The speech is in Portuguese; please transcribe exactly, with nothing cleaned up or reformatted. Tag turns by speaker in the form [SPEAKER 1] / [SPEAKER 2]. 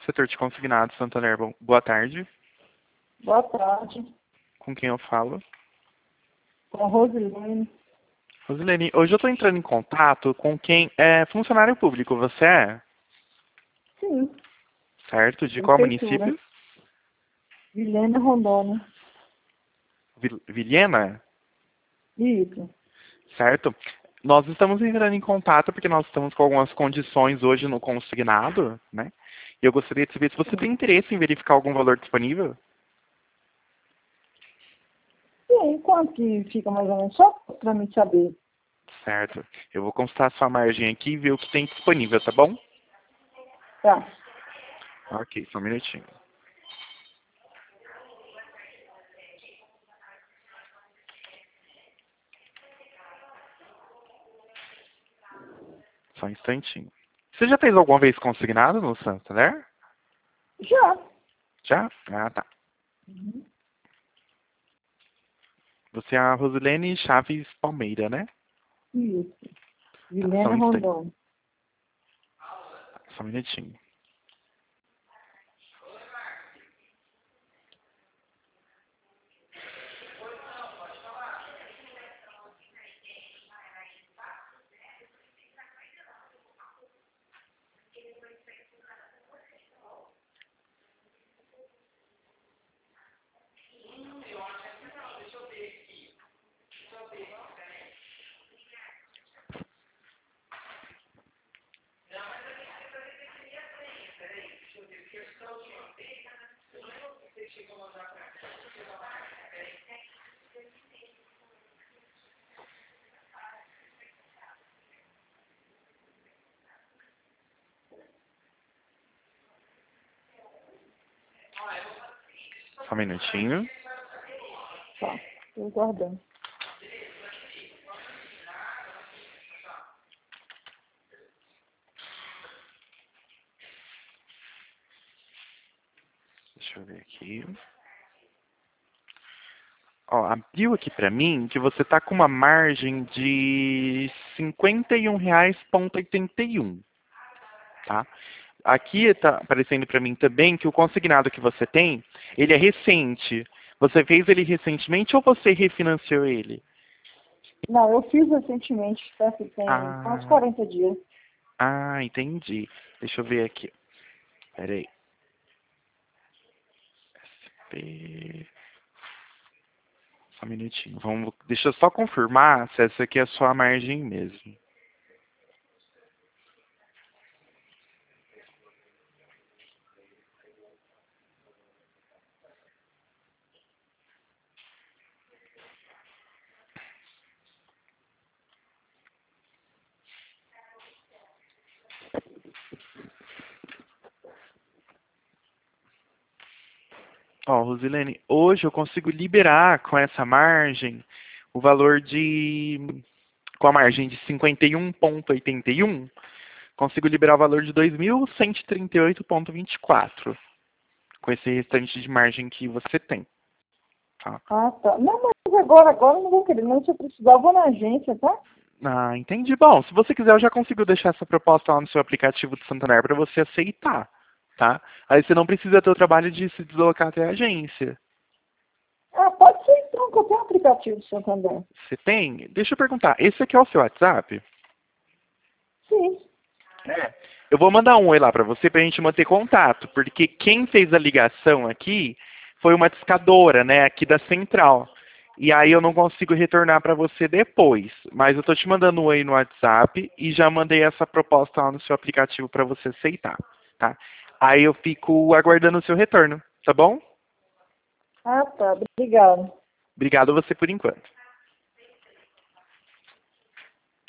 [SPEAKER 1] Setor de consignado, Santander. Bom, boa tarde.
[SPEAKER 2] Boa tarde,
[SPEAKER 1] Com quem eu falo?
[SPEAKER 2] com a Rosilene.
[SPEAKER 1] Rosilene, hoje eu estou entrando em contato com quem é funcionário público. Você é?
[SPEAKER 2] Sim,
[SPEAKER 1] Certo? De qual
[SPEAKER 2] prefeitura.
[SPEAKER 1] município?
[SPEAKER 2] Vilhena Rondônia.
[SPEAKER 1] Vil- Vilhena?
[SPEAKER 2] Isso.
[SPEAKER 1] Certo? Nós estamos entrando em contato porque nós estamos com algumas condições hoje no consignado, né? E eu gostaria de saber se você tem interesse em verificar algum valor disponível.
[SPEAKER 2] Sim, quanto que fica mais ou menos? Só para mim saber.
[SPEAKER 1] Certo. Eu vou consultar a sua margem aqui e ver o que tem disponível, tá bom?
[SPEAKER 2] Tá.
[SPEAKER 1] Ok, só um minutinho. Só um instantinho. Você já fez alguma vez consignado no Santander?
[SPEAKER 2] Já.
[SPEAKER 1] Já? Ah, tá.
[SPEAKER 2] Uhum.
[SPEAKER 1] Você é a Rosilene Chaves Palmeira, né?
[SPEAKER 2] Isso.
[SPEAKER 1] Tá, só um
[SPEAKER 2] Vilhena
[SPEAKER 1] instante.
[SPEAKER 2] Rondônia.
[SPEAKER 1] Só um minutinho. Só um minutinho.
[SPEAKER 2] Tá. Estou guardando.
[SPEAKER 1] Deixa eu ver aqui. Ó, abriu aqui pra mim que você tá com uma margem de cinquenta e um reais e oitenta e um, tá? Aqui tá aparecendo pra mim também que o consignado que você tem, ele é recente. Você fez ele recentemente ou você refinanciou ele?
[SPEAKER 2] Não, eu fiz recentemente, tá? Que tem uns
[SPEAKER 1] Ah,
[SPEAKER 2] quarenta dias.
[SPEAKER 1] ah, entendi. Deixa eu ver aqui. Pera aí. S P... Só um minutinho. Vamos... Deixa eu só confirmar se essa aqui é a sua margem mesmo. Ó, Rosilene, hoje eu consigo liberar com essa margem o valor de... Com a margem de cinquenta e um vírgula oitenta e um, consigo liberar o valor de dois mil cento e trinta e oito vírgula vinte e quatro, com esse restante de margem que você tem, tá?
[SPEAKER 2] Ah, tá. Não, mas agora, agora eu não vou querer. Não, se eu precisar, eu vou na agência, tá?
[SPEAKER 1] Ah, entendi. Bom, se você quiser, eu já consigo deixar essa proposta lá no seu aplicativo do Santander para você aceitar, tá? Aí você não precisa ter o trabalho de se deslocar até a agência.
[SPEAKER 2] Ah, pode ser então, que eu tenho um aplicativo do Santander.
[SPEAKER 1] Você tem? Deixa eu perguntar, esse aqui é o seu WhatsApp?
[SPEAKER 2] Sim.
[SPEAKER 1] É. Eu vou mandar um oi lá para você para a gente manter contato, porque quem fez a ligação aqui foi uma discadora, né, aqui da central. E aí eu não consigo retornar para você depois, mas eu tô te mandando um oi no WhatsApp e já mandei essa proposta lá no seu aplicativo para você aceitar, tá? Aí eu fico aguardando o seu retorno, tá bom?
[SPEAKER 2] Ah, tá. Obrigada.
[SPEAKER 1] Obrigado a você por enquanto.